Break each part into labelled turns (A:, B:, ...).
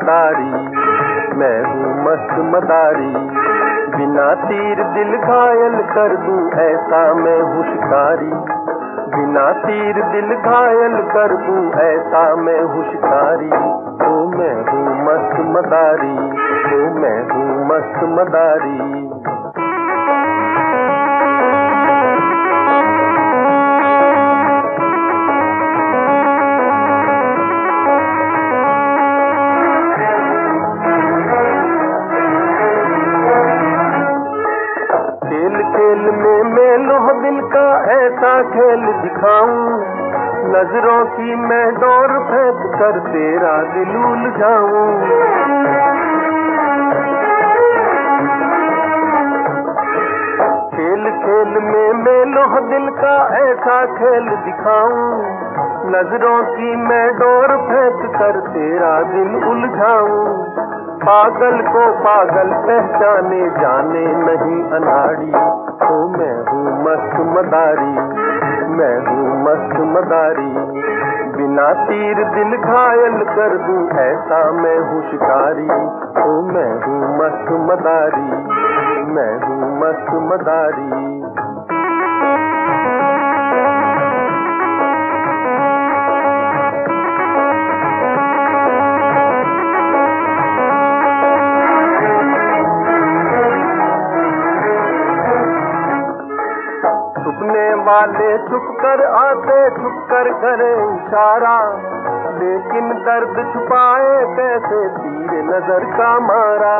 A: मदारी, मैं हूँ मस्त मदारी। बिना तीर दिल घायल कर दूं ऐसा मैं हूँ शिकारी, बिना तीर दिल घायल कर दूं ऐसा मैं हूँ शिकारी। ओ मैं हूँ मस्त मदारी, ओ मैं हूँ मस्त मदारी। खेल में मैं लोह दिल का ऐसा खेल दिखाऊं, नजरों की मैं डोर फेंक कर तेरा दिल उलझाऊं। खेल खेल में मैं लोह दिल का ऐसा खेल दिखाऊं, नजरों की मैं डोर फेंक कर तेरा दिल उलझाऊं। पागल को पागल पहचाने जाने नहीं अनाड़ी, तो मैं हूँ मस्त मदारी, मैं हूँ मस्त मदारी। बिना तीर दिल घायल कर दूं ऐसा मैं हूँ शिकारी, तो मैं हूँ मस्त मदारी, मैं हूँ मस्त मदारी। छुपने वाले छुप कर आते छुप कर करे इशारा, लेकिन दर्द छुपाए कैसे तीर नजर का मारा।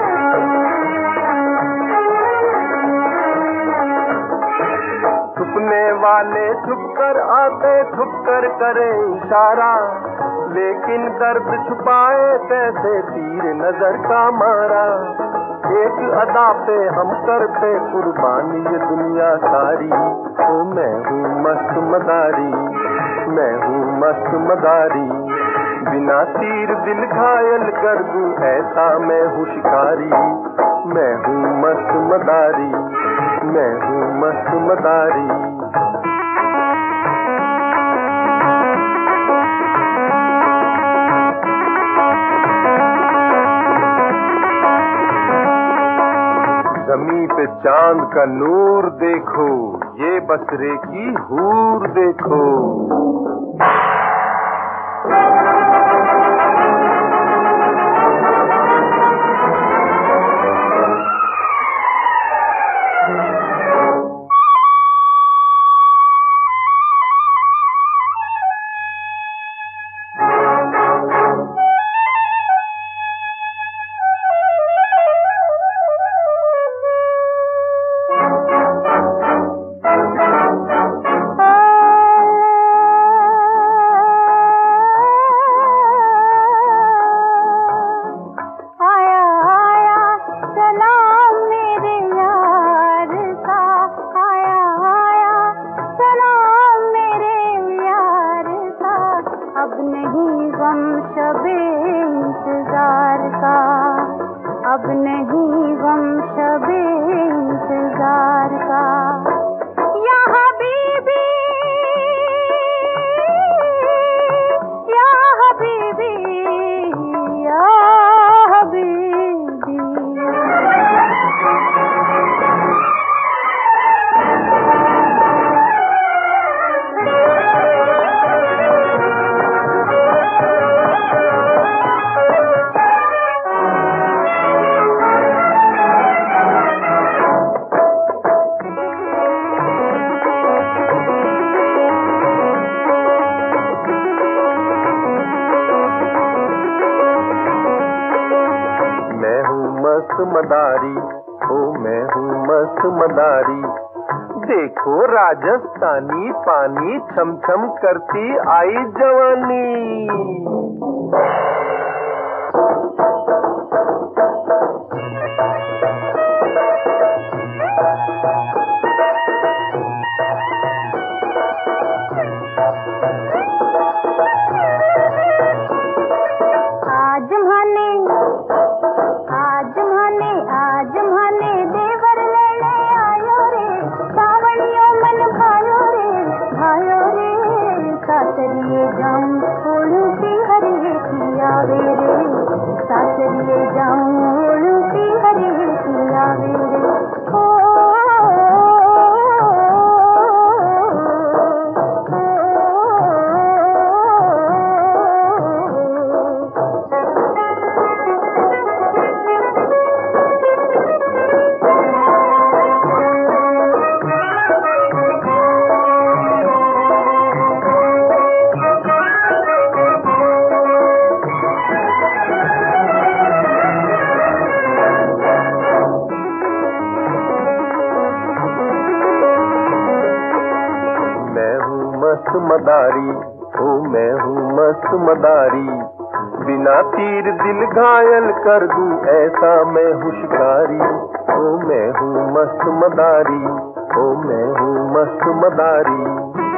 A: छुपने वाले छुप कर आते छुप कर करे इशारा, लेकिन दर्द छुपाए कैसे तीर नजर का मारा। एक अदा पे हम करते कुर्बानी ये दुनिया सारी, तो मैं हूँ मस्त मदारी, मैं हूँ मस्त मदारी। बिना तीर दिल घायल कर दूं ऐसा मैं हूँ शिकारी, मैं हूँ मस्त मदारी, मैं हूँ मस्त मदारी। ज़मीं पे चांद का नूर देखो, ये बसरे की हूर देखो।
B: अब नहीं गम शबे इंतजार का। या हबीबी या हबीबी या हबीबी।
A: मदारी ओ मैं हूँ मस्त मदारी। देखो राजस्थानी पानी छम छम करती आई जवानी।
B: जाऊं छोड़ू की हरे की आवे रे, सासरिए जाऊं उल्टी हरे की आवे रे।
A: मस्त मदारी, ओ मैं हूँ मस्त मदारी, बिना तीर दिल घायल कर दूं ऐसा मैं हूँ शिकारी। ओ मैं हूँ मस्त मदारी, ओ मैं हूँ मस्त मदारी।